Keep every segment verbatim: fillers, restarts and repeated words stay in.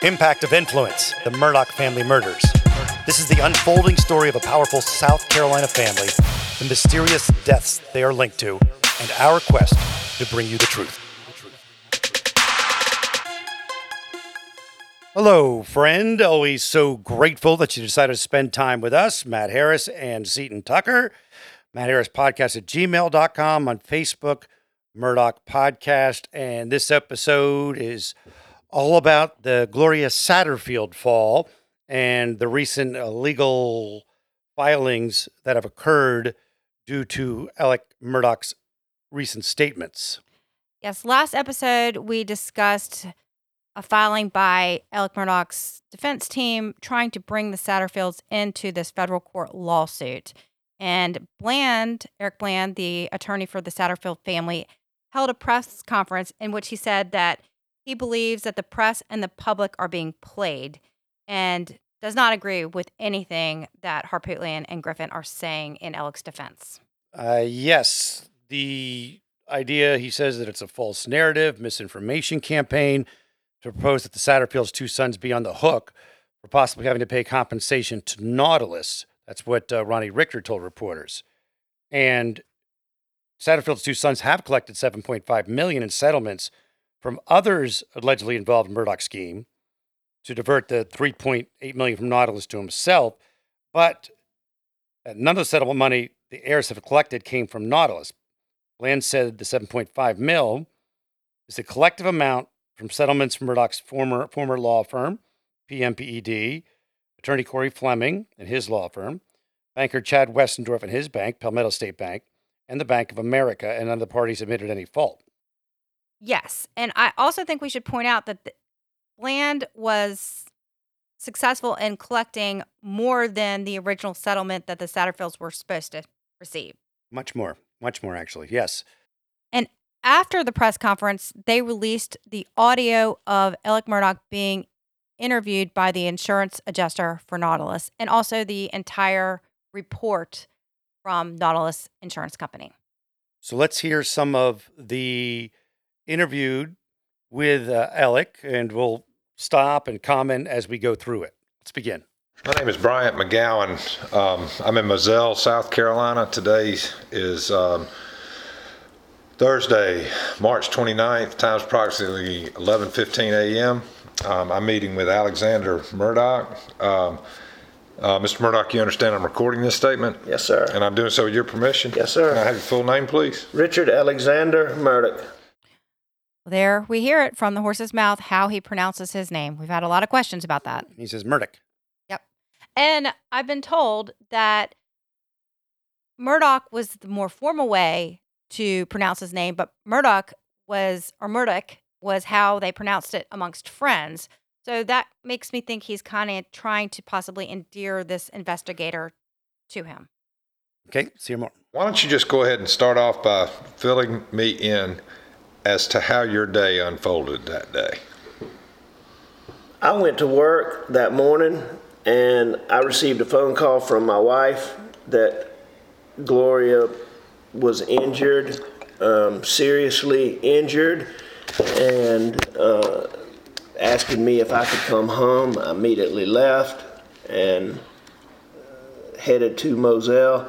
Impact of Influence, the Murdaugh family murders. This is the unfolding story of a powerful South Carolina family, the mysterious deaths they are linked to, and our quest to bring you the truth. Hello, friend. Always so grateful that you decided to spend time with us, Matt Harris and Seton Tucker. Matt Harris Podcast at gmail dot com, on Facebook, Murdaugh Podcast. And this episode is all about the Gloria Satterfield fall and the recent illegal filings that have occurred due to Alec Murdaugh's recent statements. Yes, last episode we discussed a filing by Alec Murdaugh's defense team trying to bring the Satterfields into this federal court lawsuit. And Bland, Eric Bland, the attorney for the Satterfield family, held a press conference in which he said that he believes that the press and the public are being played and does not agree with anything that Harpootlian and Griffin are saying in Alec's defense. Uh, yes, the idea, he says that it's a false narrative, misinformation campaign to propose that the Satterfield's two sons be on the hook for possibly having to pay compensation to Nautilus. That's what uh, Ronnie Richter told reporters. And Satterfield's two sons have collected seven point five million dollars in settlements from others allegedly involved in Murdaugh's scheme to divert the three point eight million dollars from Nautilus to himself. But none of the settlement money the heirs have collected came from Nautilus. Bland said the seven point five mil is the collective amount from settlements from Murdaugh's former former law firm, P M P E D, attorney Corey Fleming and his law firm, banker Chad Westendorf and his bank, Palmetto State Bank, and the Bank of America, and none of the parties admitted any fault. Yes, and I also think we should point out that the Bland was successful in collecting more than the original settlement that the Satterfields were supposed to receive. Much more, much more actually, yes. And after the press conference, they released the audio of Alec Murdaugh being interviewed by the insurance adjuster for Nautilus, and also the entire report from Nautilus Insurance Company. So let's hear some of the interviewed with uh, Alec, and we'll stop and comment as we go through it. Let's begin. My name is Bryant McGowan. Um, I'm in Moselle, South Carolina. Today is um, Thursday, March twenty-ninth. Time's approximately eleven fifteen a.m. Um, I'm meeting with Alexander Murdaugh. Um, uh, Mister Murdaugh, you understand I'm recording this statement? Yes, sir. And I'm doing so with your permission? Yes, sir. Can I have your full name, please? Richard Alexander Murdaugh. There we hear it from the horse's mouth, how he pronounces his name. We've had a lot of questions about that. He says Murdaugh. Yep. And I've been told that Murdaugh was the more formal way to pronounce his name, but Murdaugh was, or Murdaugh was how they pronounced it amongst friends. So that makes me think he's kind of trying to possibly endear this investigator to him. Okay, see you more. Why don't you just go ahead and start off by filling me in as to how your day unfolded that day. I went to work that morning and I received a phone call from my wife that Gloria was injured, um, seriously injured, and uh, asking me if I could come home. I immediately left and uh, headed to Moselle.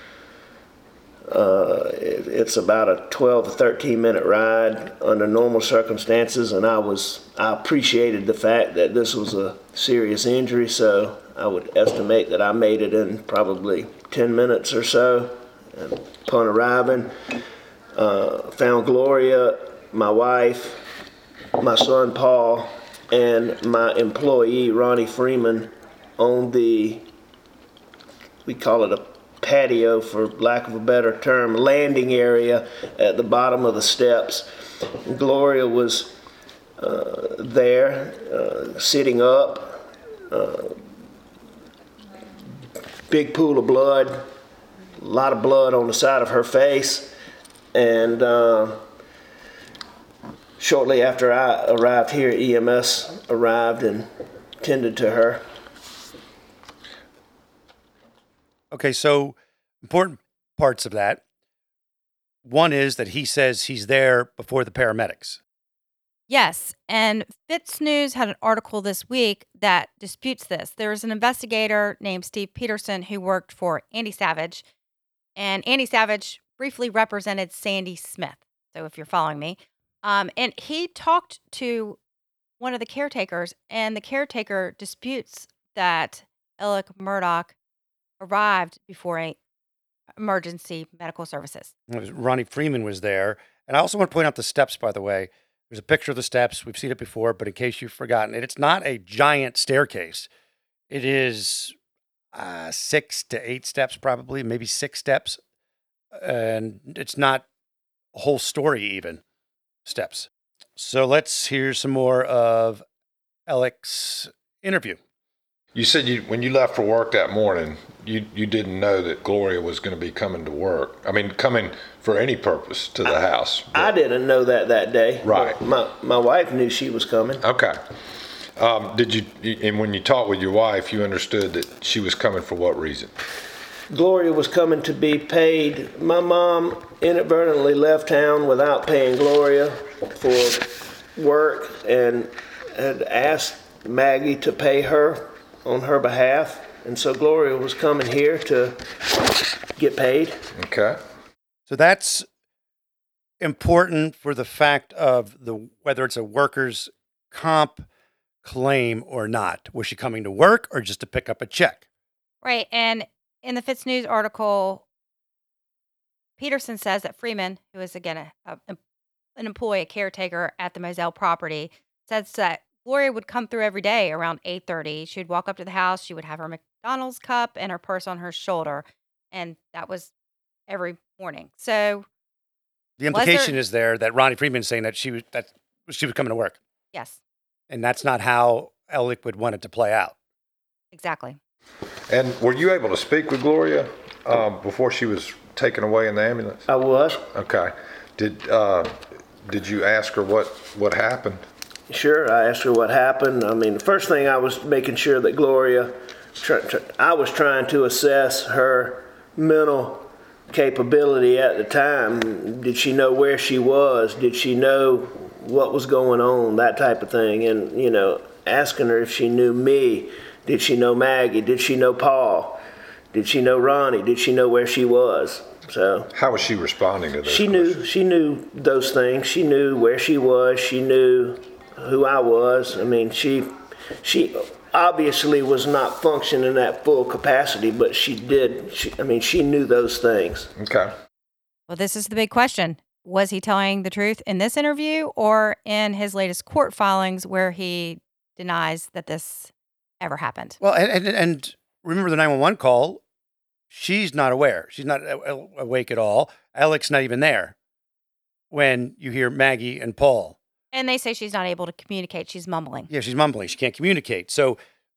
Uh, it, it's about a twelve to thirteen minute ride under normal circumstances, and I was I appreciated the fact that this was a serious injury, so I would estimate that I made it in probably ten minutes or so. And upon arriving, uh, found Gloria, my wife, my son Paul, and my employee Ronnie Freeman on the, we call it a patio, for lack of a better term, landing area at the bottom of the steps. Gloria was uh, there, uh, sitting up, uh, big pool of blood, a lot of blood on the side of her face, and uh, shortly after I arrived here, E M S arrived and tended to her. Okay, so important parts of that. One is that he says he's there before the paramedics. Yes, and Fitz News had an article this week that disputes this. There was an investigator named Steve Peterson who worked for Andy Savage, and Andy Savage briefly represented Sandy Smith. So if you're following me, um, and he talked to one of the caretakers, and the caretaker disputes that Alec Murdaugh arrived before a emergency medical services. It was- Ronnie Freeman was there. And I also want to point out the steps, by the way. There's a picture of the steps. We've seen it before, but in case you've forgotten it, it's not a giant staircase. It is uh, six to eight steps, probably, maybe six steps. And it's not a whole story, even steps. So let's hear some more of Alec's interview. You said you, when you left for work that morning, you, you didn't know that Gloria was going to be coming to work. I mean, coming for any purpose to the house. I didn't know that that day. Right. but My, my wife knew she was coming. Okay. Um, did you, and when you talked with your wife, you understood that she was coming for what reason? Gloria was coming to be paid. My mom inadvertently left town without paying Gloria for work and had asked Maggie to pay her on her behalf. And so Gloria was coming here to get paid. Okay. So that's important for the fact of the whether it's a workers' comp claim or not. Was she coming to work or just to pick up a check? Right. And in the Fitz News article, Peterson says that Freeman, who is again a, a, an employee, a caretaker at the Moselle property, says that Gloria would come through every day around eight thirty. She would walk up to the house. She would have her McDonald's cup and her purse on her shoulder. And that was every morning. So, The Was there- implication is there that Ronnie Freeman's saying that she was that she was coming to work, yes, and that's not how Alec would want it to play out. exactly. And were you able to speak with Gloria um, before she was taken away in the ambulance? I was. Okay. Did uh, did you ask her what, what happened? Sure, I asked her what happened. I mean, the first thing I was making sure that Gloria, tr- tr- I was trying to assess her mental capability at the time. Did she know where she was? Did she know what was going on? That type of thing. And, you know, asking her if she knew me. Did she know Maggie? Did she know Paul? Did she know Ronnie? Did she know where she was? So How was she responding to those she knew questions? she knew those things. She knew where she was. She knew who I was. I mean, she she obviously was not functioning at full capacity, but she did. She, I mean, she knew those things. Okay. Well, this is the big question. Was he telling the truth in this interview or in his latest court filings where he denies that this ever happened? Well, and and, and remember the nine one one call. She's not aware. She's not a- a- awake at all. Alec's not even there when you hear Maggie and Paul. And they say she's not able to communicate. She's mumbling. Yeah, she's mumbling. She can't communicate. So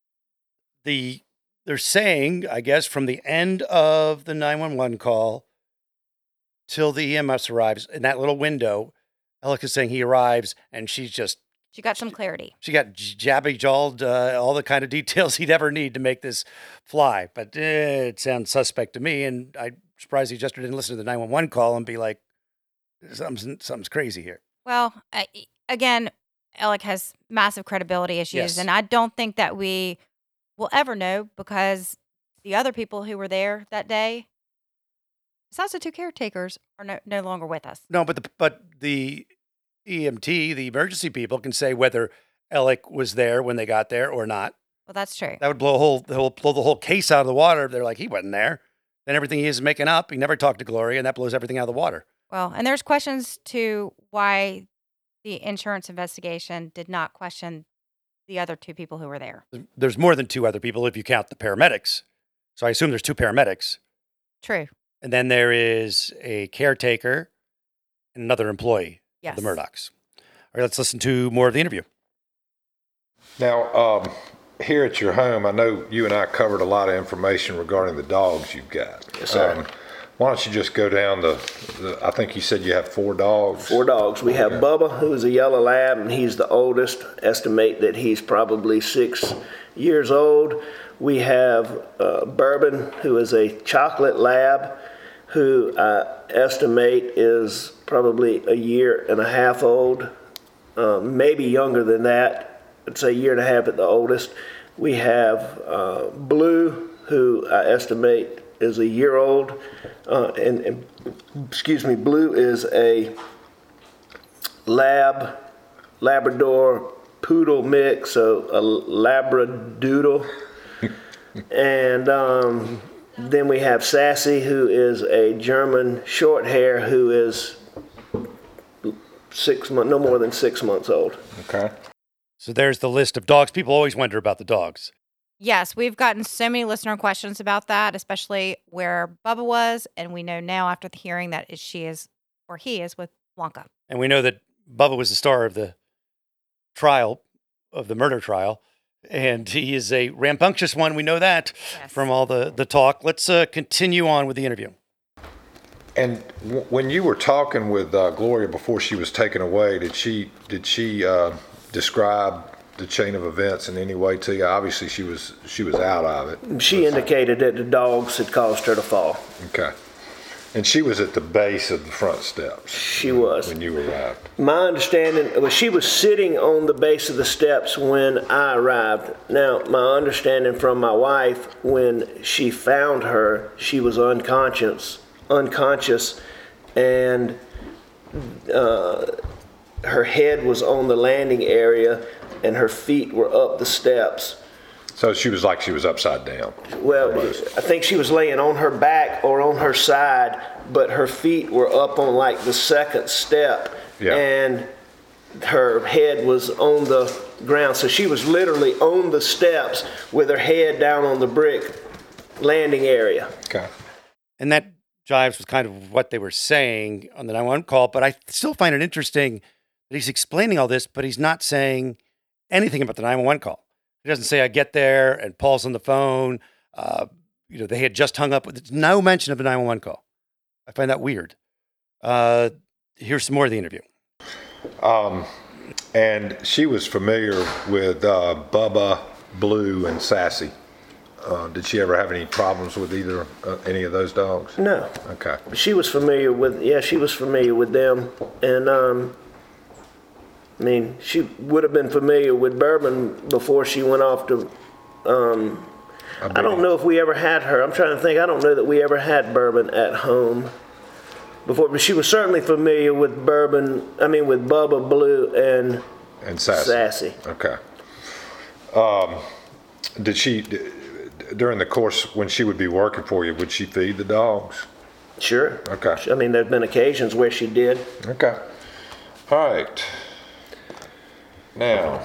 the they're saying, I guess, from the end of the nine one one call till the E M S arrives, in that little window, Alec is saying he arrives and she's just, She got some clarity. she got jabby jawed, uh, all the kind of details he'd ever need to make this fly. But eh, it sounds suspect to me. And I'm surprised he just didn't listen to the nine one one call and be like, something's, something's crazy here. Well, I, again, Alec has massive credibility issues, Yes. and I don't think that we will ever know because the other people who were there that day, besides the two caretakers, are no, no longer with us. No, but the but the E M T, the emergency people, can say whether Alec was there when they got there or not. Well, that's true. That would blow a whole the whole blow the whole case out of the water. If they're like, he wasn't there. Then everything he is making up. He never talked to Gloria, and that blows everything out of the water. Well, and there's questions to why the insurance investigation did not question the other two people who were there. There's more than two other people if you count the paramedics. So I assume there's two paramedics, True. and then there is a caretaker and another employee Yes. of the Murdochs. All right, let's listen to more of the interview. Now, um, here at your home, I know you and I covered a lot of information regarding the dogs you've got. Yes, sir. Um, why don't you just go down the, the, I think you said you have four dogs. Four dogs. We have Okay. Bubba, who is a yellow lab, and he's the oldest. Estimate that he's probably six years old. We have uh, Bourbon, who is a chocolate lab, who I estimate is probably a year and a half old. um, maybe younger than that. I'd say a year and a half at the oldest. We have uh, Blue, who I estimate is a year old, uh, and, and excuse me, Blue is a lab, Labrador poodle mix, so a Labradoodle. And um, then we have Sassy, who is a German short hair, who is six months, no more than six months old. Okay. So there's the list of dogs. People always wonder about the dogs. Yes, we've gotten so many listener questions about that, especially where Bubba was, and we know now after the hearing that is- she is, or he is, with Wonka. And we know that Bubba was the star of the trial, of the murder trial. And he is a rambunctious one. We know that Yes. from all the, the talk. Let's uh, continue on with the interview. And w- when you were talking with uh, Gloria before she was taken away, did she did she uh, describe the chain of events in any way to you? Obviously, she was she was out of it. She indicated that the dogs had caused her to fall. Okay. And she was at the base of the front steps She was. when you arrived. My understanding was she was sitting on the base of the steps when I arrived. Now, my understanding from my wife, when she found her, she was unconscious, unconscious, and uh, her head was on the landing area, and her feet were up the steps. So she was like she was upside down. Well, I think she was laying on her back or on her side, but her feet were up on like the second step, Yeah. and her head was on the ground. So she was literally on the steps with her head down on the brick landing area. Okay. And that jives with kind of what they were saying on the nine one one call. But I still find it interesting that he's explaining all this, but he's not saying anything about the nine one one call. He doesn't say, I get there and Paul's on the phone. Uh, you know, they had just hung up. There's no mention of the nine one one call. I find that weird. Uh, here's some more of the interview. Um, and she was familiar with uh, Bubba, Blue, and Sassy. Uh, did she ever have any problems with either uh, any of those dogs? No, Okay. she was familiar with, yeah, she was familiar with them. And, um, I mean, she would have been familiar with Bourbon before she went off to, um, I don't know if we ever had her. I'm trying to think. I don't know that we ever had Bourbon at home before, but she was certainly familiar with Bourbon, I mean, with Bubba, Blue, and And Sassy. Sassy. Okay. Um, did she, d- during the course when she would be working for you, would she feed the dogs? Sure. Okay. I mean, there's been occasions where she did. Okay. All right. Now,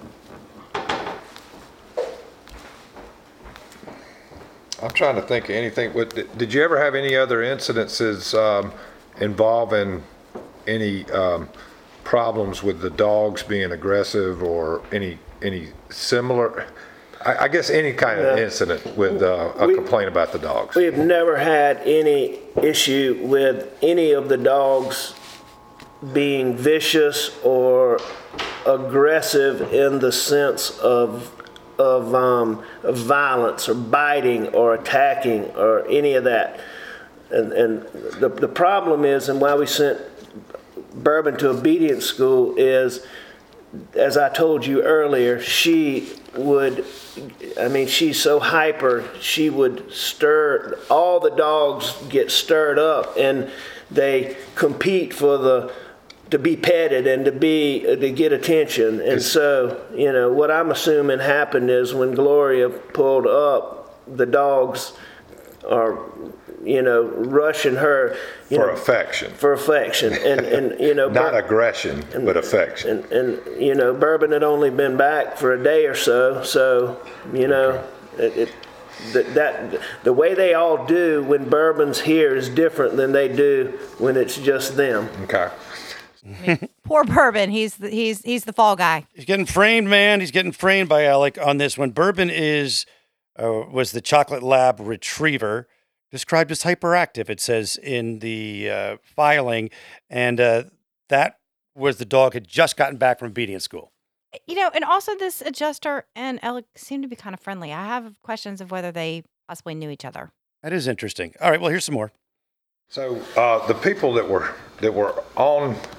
I'm trying to think of anything. What, did did you ever have any other incidences um, involving any um, problems with the dogs being aggressive or any any similar? I, I guess any kind of Yeah. incident with uh, a We- complaint about the dogs. We've never had any issue with any of the dogs being vicious or aggressive in the sense of of, um, of violence or biting or attacking or any of that. And, and the, the problem is, and why we sent Bourbon to obedience school is, as I told you earlier, she would, I mean, she's so hyper, she would stir, all the dogs get stirred up and they compete for the, to be petted and to be, to get attention. And so, you know, what I'm assuming happened is when Gloria pulled up, the dogs are, you know, rushing her. You For know, affection. For affection. And, and you know, Not Bur- aggression, but affection. and, and, you know, Bourbon had only been back for a day or so, so, you know, it, it, that, that, the way they all do when Bourbon's here is different than they do when it's just them. Okay. Poor Bourbon. He's the, he's he's the fall guy. He's getting framed, man. He's getting framed by Alec on this one. Bourbon is uh, was the chocolate lab retriever, described as hyperactive. It says in the uh, filing, and uh, that was the dog had just gotten back from obedience school. You know, and also this adjuster and Alec seem to be kind of friendly. I have questions of whether they possibly knew each other. That is interesting. All right, well, here's some more. So uh, the people that were that were on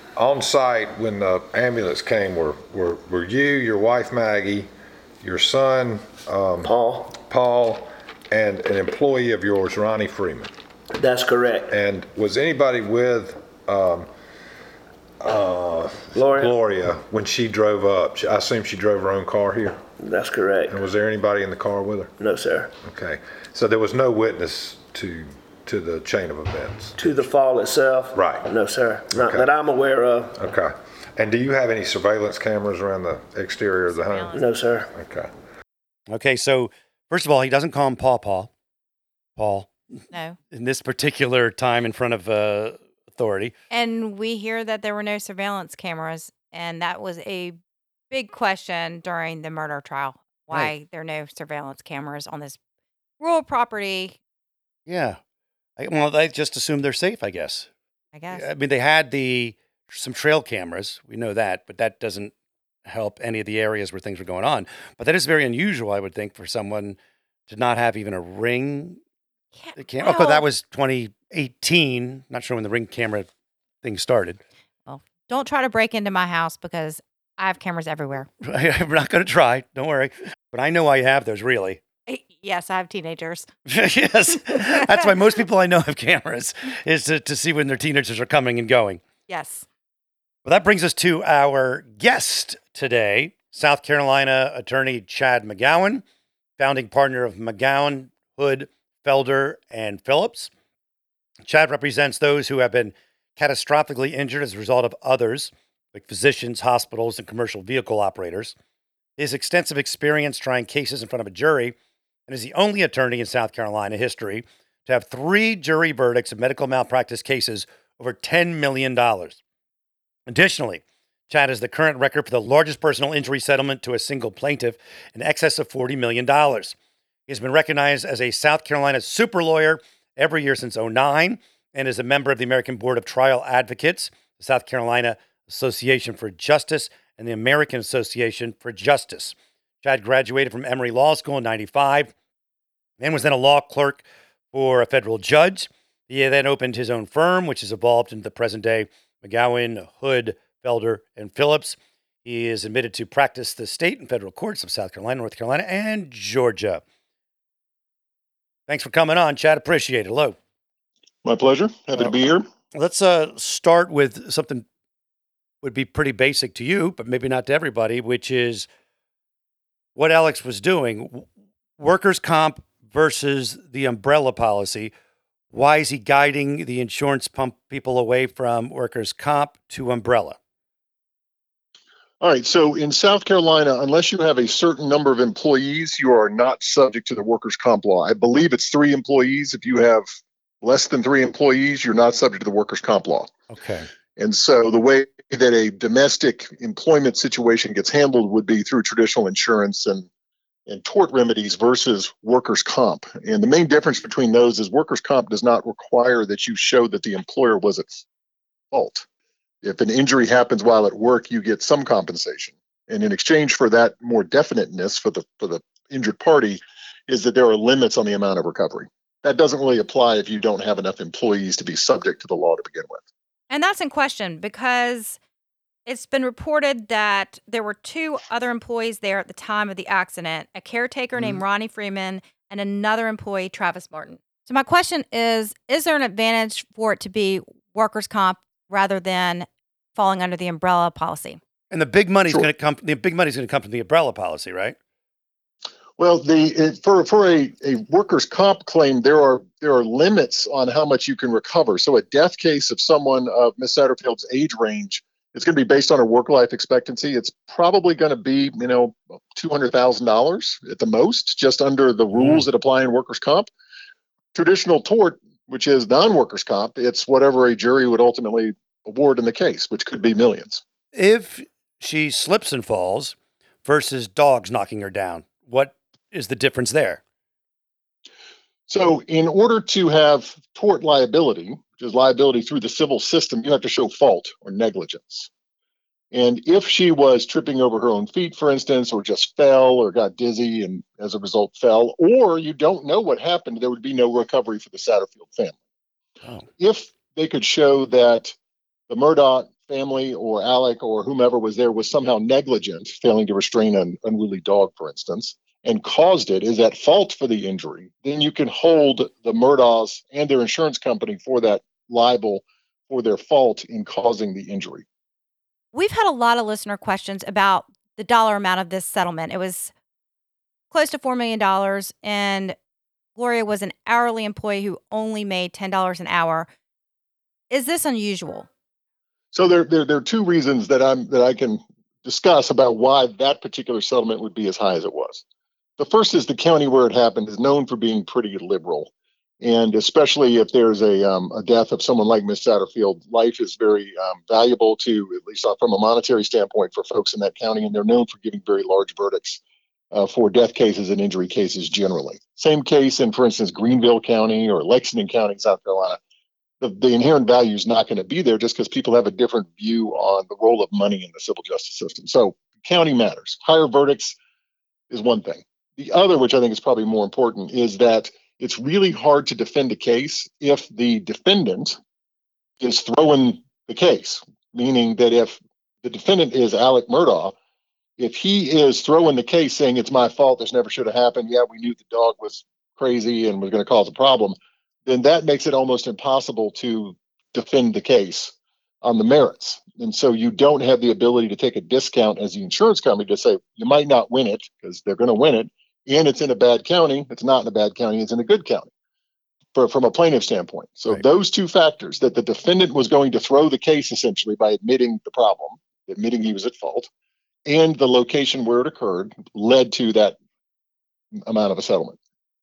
on site when the ambulance came were, were, were you, your wife Maggie, your son um, Paul, Paul, and an employee of yours, Ronnie Freeman. that's correct. And was anybody with um, uh, Gloria, Gloria when she drove up? I assume she drove her own car here. that's correct. And was there anybody in the car with her? No, sir. Okay, so there was no witness to to the chain of events. To the fall itself? Right. No, sir. Not Okay. that I'm aware of. Okay, and do you have any surveillance cameras around the exterior of the home? No, sir. Okay. Okay, so first of all, he doesn't call him Paw Paw. Paul. No. In this particular time in front of uh, authority. And we hear that there were no surveillance cameras, and that was a big question during the murder trial. Why Right. there are no surveillance cameras on this rural property, Yeah. I, well, they just assume they're safe, I guess. I guess. I mean, they had the some trail cameras. We know that, but that doesn't help any of the areas where things were going on. But that is very unusual, I would think, for someone to not have even a ring Yeah, camera. Oh, 'cause that well- was twenty eighteen. Not sure when the ring camera thing started. Well, don't try to break into my house because I have cameras everywhere. I'm not going to try. Don't worry. But I know I have those, really. Eh, Yes, I have teenagers. Yes. That's why most people I know have cameras, is to, to see when their teenagers are coming and going. Yes. Well, that brings us to our guest today, South Carolina attorney Chad McGowan, founding partner of McGowan, Hood, Felder, and Phillips. Chad represents those who have been catastrophically injured as a result of others, like physicians, hospitals, and commercial vehicle operators. His extensive experience trying cases in front of a jury, and is the only attorney in South Carolina history to have three jury verdicts of medical malpractice cases over ten million dollars. Additionally, Chad has the current record for the largest personal injury settlement to a single plaintiff in excess of forty million dollars. He has been recognized as a South Carolina super lawyer every year since oh nine and is a member of the American Board of Trial Advocates, the South Carolina Association for Justice, and the American Association for Justice. Chad graduated from Emory Law School in ninety-five and was then a law clerk for a federal judge. He then opened his own firm, which has evolved into the present day McGowan, Hood, Felder, and Phillips. He is admitted to practice the state and federal courts of South Carolina, North Carolina, and Georgia. Thanks for coming on, Chad. Appreciate it. Hello. My pleasure. Happy to be here. Let's uh, start with something would be pretty basic to you, but maybe not to everybody, which is what Alex was doing. W- Workers' comp versus the umbrella policy. Why is he guiding the insurance pump people away from workers' comp to umbrella? All right. So in South Carolina, unless you have a certain number of employees, you are not subject to the workers' comp law. I believe it's three employees. If you have less than three employees, you're not subject to the workers' comp law. Okay. And so the way that a domestic employment situation gets handled would be through traditional insurance and, and tort remedies versus workers' comp. And the main difference between those is workers' comp does not require that you show that the employer was at fault. If an injury happens while at work, you get some compensation. And in exchange for that more definiteness for the for the injured party is that there are limits on the amount of recovery. That doesn't really apply if you don't have enough employees to be subject to the law to begin with. And that's in question because it's been reported that there were two other employees there at the time of the accident, a caretaker Mhm. named Ronnie Freeman and another employee, Travis Martin. So my question is, is there an advantage for it to be workers' comp rather than falling under the umbrella policy? And the big money's Sure. going to come. The big money's going to come from the umbrella policy, right? Well, the it, for for a, a workers' comp claim, there are there are limits on how much you can recover. So a death case of someone of Miss Satterfield's age range, it's going to be based on her work life expectancy. It's probably going to be, you know, two hundred thousand dollars at the most, just under the rules that apply in workers' comp. Traditional tort, which is non-workers' comp, it's whatever a jury would ultimately award in the case, which could be millions. If she slips and falls versus dogs knocking her down, what is the difference there? So in order to have tort liability, which is liability through the civil system, you have to show fault or negligence. And if she was tripping over her own feet, for instance, or just fell or got dizzy and as a result fell, or you don't know what happened, there would be no recovery for the Satterfield family. Oh, If they could show that the Murdaugh family or Alec or whomever was there was somehow negligent, failing to restrain an unruly dog, for instance, and caused it, is at fault for the injury, then you can hold the Murdaughs and their insurance company for that liable for their fault in causing the injury. We've had a lot of listener questions about the dollar amount of this settlement. It was close to four million dollars, and Gloria was an hourly employee who only made ten dollars an hour. Is this unusual? So there, there, there are two reasons that I'm that I can discuss about why that particular settlement would be as high as it was. The first is the county where it happened is known for being pretty liberal, and especially if there's a um, a death of someone like Miss Satterfield, life is very um, valuable to, at least from a monetary standpoint, for folks in that county, and they're known for giving very large verdicts uh, for death cases and injury cases generally. Same case in, for instance, Greenville County or Lexington County, South Carolina. The, the inherent value is not going to be there just because people have a different view on the role of money in the civil justice system. So county matters. Higher verdicts is one thing. The other, which I think is probably more important, is that it's really hard to defend a case if the defendant is throwing the case, meaning that if the defendant is Alec Murdaugh, if he is throwing the case saying it's my fault, this never should have happened, yeah, we knew the dog was crazy and was going to cause a problem, then that makes it almost impossible to defend the case on the merits. And so you don't have the ability to take a discount as the insurance company to say, you might not win it because they're going to win it. And it's in a bad county. It's not in a bad county. It's in a good county for, from a plaintiff standpoint. So Right. Those two factors, that the defendant was going to throw the case essentially by admitting the problem, admitting he was at fault, and the location where it occurred, led to that amount of a settlement.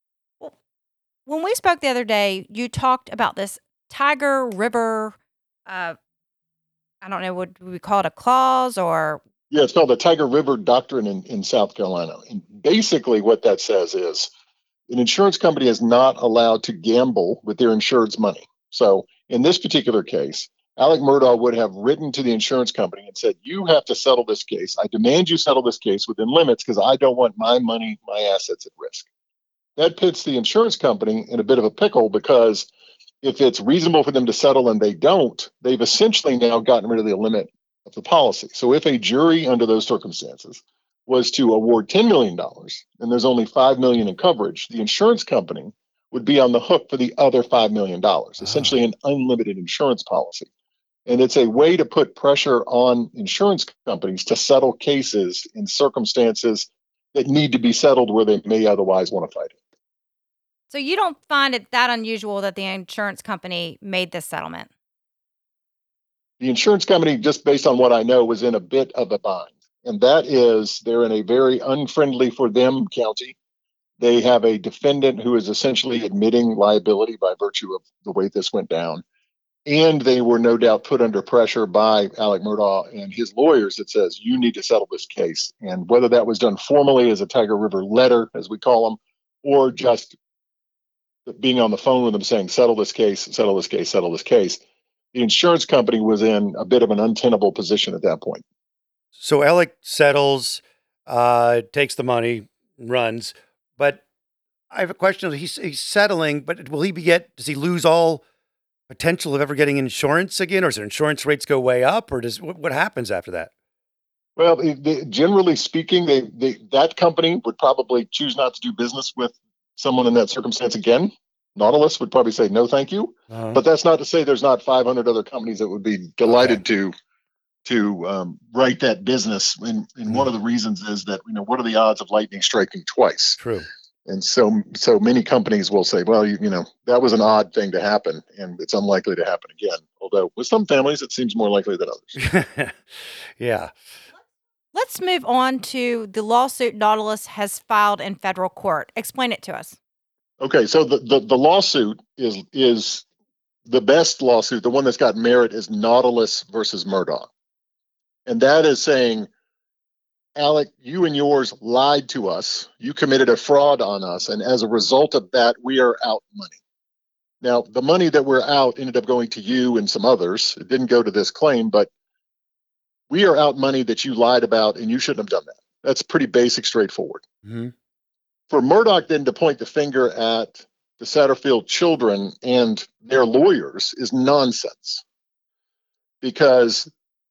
When we spoke the other day, you talked about this Tiger River, uh, I don't know, would we call it a clause or? Yeah, it's called the Tiger River Doctrine in, in South Carolina. And basically what that says is an insurance company is not allowed to gamble with their insured's money. So in this particular case, Alec Murdaugh would have written to the insurance company and said, you have to settle this case. I demand you settle this case within limits because I don't want my money, my assets at risk. That puts the insurance company in a bit of a pickle because if it's reasonable for them to settle and they don't, they've essentially now gotten rid of the limit of the policy. So if a jury under those circumstances was to award ten million dollars and there's only five million dollars in coverage, the insurance company would be on the hook for the other five million dollars, essentially an unlimited insurance policy. And it's a way to put pressure on insurance companies to settle cases in circumstances that need to be settled where they may otherwise want to fight it. So you don't find it that unusual that the insurance company made this settlement? The insurance company, just based on what I know, was in a bit of a bind. And that is, they're in a very unfriendly for them county. They have a defendant who is essentially admitting liability by virtue of the way this went down. And they were no doubt put under pressure by Alec Murdaugh and his lawyers that says, you need to settle this case. And whether that was done formally as a Tiger River letter, as we call them, or just being on the phone with them saying, settle this case, settle this case, settle this case, the insurance company was in a bit of an untenable position at that point. So Alec settles, uh, takes the money, runs. But I have a question. He's, he's settling, but will he be get, does he lose all potential of ever getting insurance again? Or does insurance rates go way up? Or does what, what happens after that? Well, they, they, generally speaking, they, they that company would probably choose not to do business with someone in that circumstance again. Nautilus would probably say, no, thank you. Uh-huh. But that's not to say there's not five hundred other companies that would be delighted okay. to to um, write that business. And, and mm. one of the reasons is that, you know, what are the odds of lightning striking twice? True. And so so many companies will say, well, you, you know, that was an odd thing to happen and it's unlikely to happen again. Although with some families, it seems more likely than others. Yeah. Let's move on to the lawsuit Nautilus has filed in federal court. Explain it to us. Okay, so the, the, the lawsuit is is the best lawsuit. The one that's got merit is Nautilus versus Murdaugh. And that is saying, Alec, you and yours lied to us. You committed a fraud on us. And as a result of that, we are out money. Now, the money that we're out ended up going to you and some others. It didn't go to this claim, but we are out money that you lied about, and you shouldn't have done that. That's pretty basic, straightforward. Mm-hmm. For Murdaugh then to point the finger at the Satterfield children and their lawyers is nonsense. Because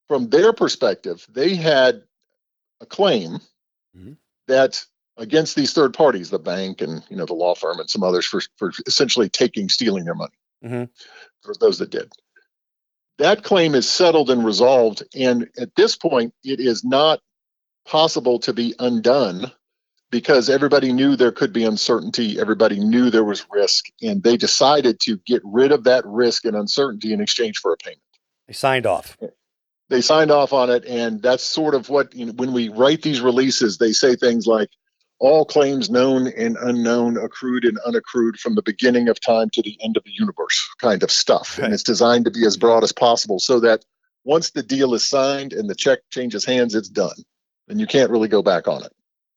from their perspective, they had a claim Mhm. that against these third parties, the bank and you know the law firm and some others for for essentially taking, stealing their money. Mhm. For those that did. That claim is settled and resolved, and at this point, it is not possible to be undone because everybody knew there could be uncertainty. Everybody knew there was risk, and they decided to get rid of that risk and uncertainty in exchange for a payment. They signed off. They signed off on it, and that's sort of what, you know, when we write these releases, they say things like, all claims known and unknown, accrued and unaccrued from the beginning of time to the end of the universe kind of stuff. Right. And it's designed to be as broad as possible so that once the deal is signed and the check changes hands, it's done. And you can't really go back on it.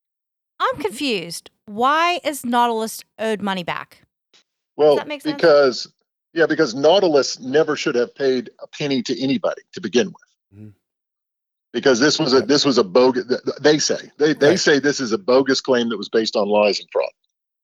I'm confused. Why is Nautilus owed money back? Well, that make sense? because, yeah, because Nautilus never should have paid a penny to anybody to begin with. Mhm. Because this was a this was a bogus. They say they they Right. say this is a bogus claim that was based on lies and fraud.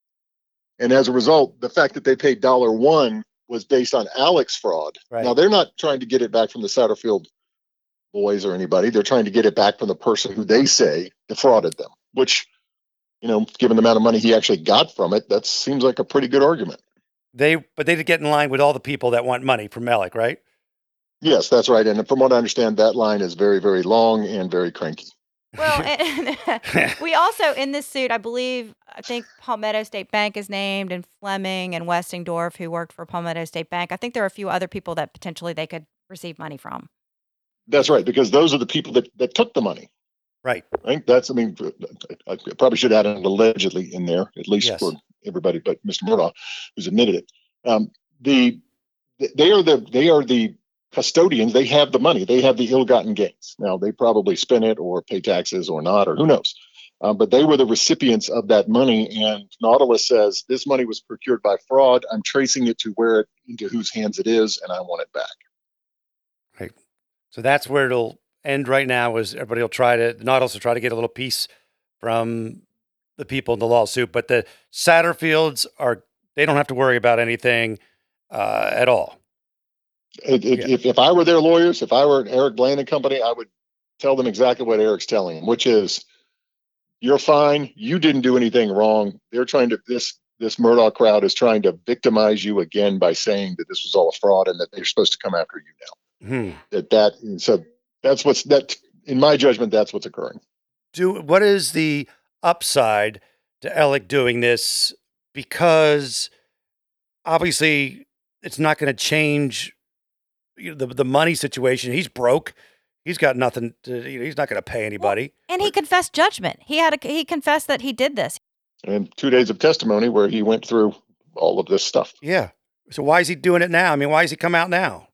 And as a result, the fact that they paid dollar one was based on Alex fraud. Right. Now they're not trying to get it back from the Satterfield boys or anybody. They're trying to get it back from the person who they say defrauded them. Which, you know, given the amount of money he actually got from it, that seems like a pretty good argument. They, but they did get in line with all the people that want money from Alec, right? Yes, that's right. And from what I understand, that line is very, very long and very cranky. Well, and, and we also, in this suit, I believe, I think Palmetto State Bank is named, and Fleming and Westingdorf, who worked for Palmetto State Bank. I think there are a few other people that potentially they could receive money from. That's right, because those are the people that, that took the money. Right. Right. That's, I mean, I probably should add an allegedly in there, at least Yes. for everybody but Mister Murdoch, who's admitted it. Um, the they are the they are the custodians. They have the money. They have the ill-gotten gains. Now they probably spend it or pay taxes or not, or who knows. Um, but they were the recipients of that money. And Nautilus says this money was procured by fraud. I'm tracing it to where it into whose hands it is, and I want it back. Right. So that's where it'll end right now. Is everybody will try to Nautilus will try to get a little piece from the people in the lawsuit, but the Satterfields are they don't have to worry about anything uh, at all. It, it, Yeah. if, if I were their lawyers, if I were Eric Blaine and company, I would tell them exactly what Eric's telling them, which is, you're fine. You didn't do anything wrong. They're trying to, this, this Murdoch crowd is trying to victimize you again by saying that this was all a fraud and that they're supposed to come after you now. Hmm. That, that, and so that's what's, that, in my judgment, that's what's occurring. Do what is the upside to Alec doing this? Because obviously it's not going to change you know, the the money situation. He's broke. He's got nothing to. You know, he's not going to pay anybody. And he confessed judgment. He had a, he confessed that he did this. And two days of testimony where he went through all of this stuff. Yeah. So why is he doing it now? I mean, why is he come out now?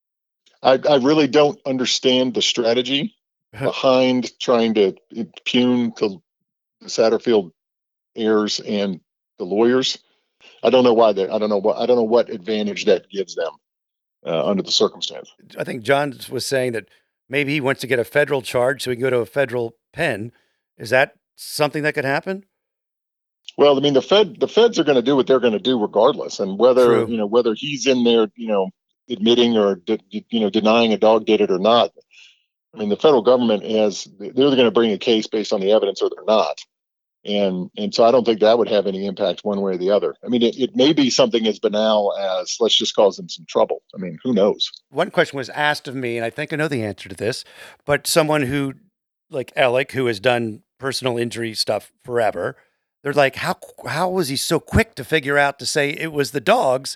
I, I really don't understand the strategy behind trying to impugn the Satterfield heirs and the lawyers. I don't know why they. I don't know what. I don't know what advantage that gives them uh, under the circumstance. I think John was saying that maybe he wants to get a federal charge so he can go to a federal pen. Is that something that could happen? Well, I mean, the Fed, the feds are going to do what they're going to do regardless, and whether True. you know whether he's in there, you know, admitting or de- you know denying a dog did it or not. I mean, the federal government has they're going to bring a case based on the evidence or they're not. And and so I don't think that would have any impact one way or the other. I mean, it, it may be something as banal as let's just cause them some trouble. I mean, who knows? One question was asked of me, and I think I know the answer to this, but someone who, like Alec, who has done personal injury stuff forever, they're like, how how was he so quick to figure out to say it was the dogs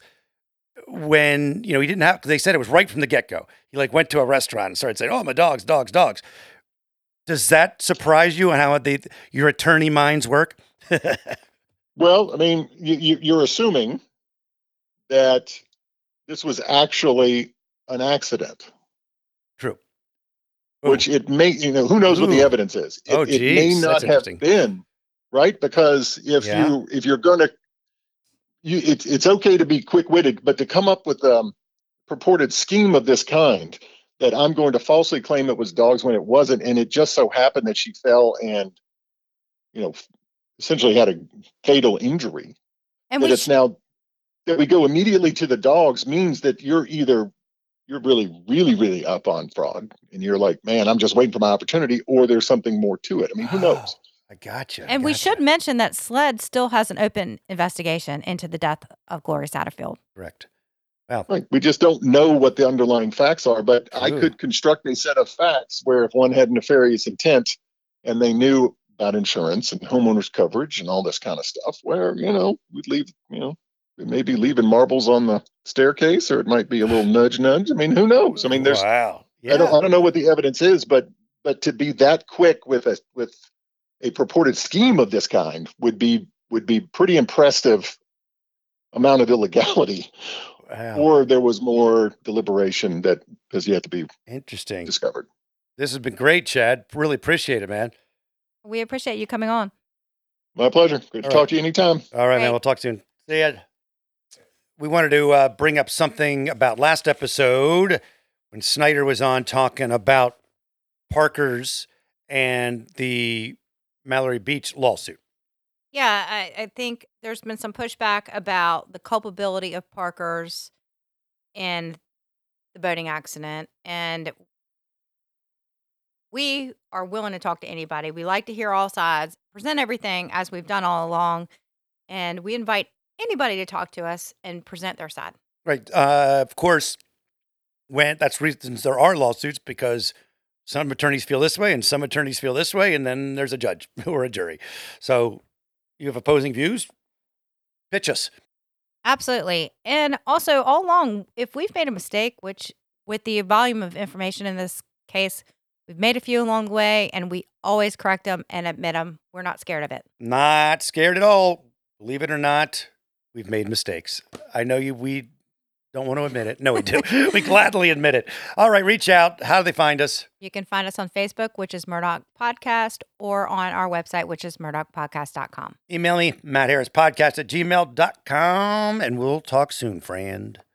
when, you know, he didn't have, because they said it was right from the get-go. He like went to a restaurant and started saying, oh, my dogs, dogs, dogs. Does that surprise you and how they, your attorney minds work? Well, I mean, you, you, you're assuming that this was actually an accident, True. which it may, you know, who knows what the Ooh. evidence is. It, Oh, it may geez, not that's have interesting. been, right? Because if Yeah. you if you're going to, you it's it's okay to be quick-witted, but to come up with a um, purported scheme of this kind that I'm going to falsely claim it was dogs when it wasn't, and it just so happened that she fell and, you know, essentially had a fatal injury. And that we it's sh- now that we go immediately to the dogs means that you're either you're really, really, really up on fraud, and you're like, man, I'm just waiting for my opportunity, or there's something more to it. I mean, who knows? I gotcha. I And we gotcha. should mention that SLED still has an open investigation into the death of Gloria Satterfield. Correct. Well, Right. We just don't know what the underlying facts are, but I True. could construct a set of facts where if one had nefarious intent and they knew about insurance and homeowners coverage and all this kind of stuff, where, you know, we'd leave, you know, we may be leaving marbles on the staircase, or it might be a little nudge, nudge. I mean, who knows? I mean, there's, wow. Yeah. I don't, I don't know what the evidence is, but, but to be that quick with a, with a purported scheme of this kind would be, would be pretty impressive amount of illegality. Wow. Or there was more deliberation that has yet to be Interesting. discovered. This has been great, Chad. Really appreciate it, man. We appreciate you coming on. My pleasure. Good to All talk right. to you anytime. All right, man. Great. We'll talk soon. See ya. We wanted to uh, bring up something about last episode when Snyder was on talking about Parker's and the Mallory Beach lawsuit. Yeah, I, I think there's been some pushback about the culpability of Parker's in the boating accident. And we are willing to talk to anybody. We like to hear all sides, present everything as we've done all along. And we invite anybody to talk to us and present their side. Right. Uh, of course, when that's reasons there are lawsuits, because some attorneys feel this way and some attorneys feel this way, and then there's a judge or a jury. So you have opposing views, pitch us. Absolutely. And also, all along, if we've made a mistake, which with the volume of information in this case, we've made a few along the way, and we always correct them and admit them. We're not scared of it. Not scared at all. Believe it or not, we've made mistakes. I know you, we don't want to admit it. No, we do. We gladly admit it. All right, reach out. How do they find us? You can find us on Facebook, which is Murdoch Podcast, or on our website, which is murdoch podcast dot com. Email me, Matt Harris Podcast at gmail dot com, and we'll talk soon, friend.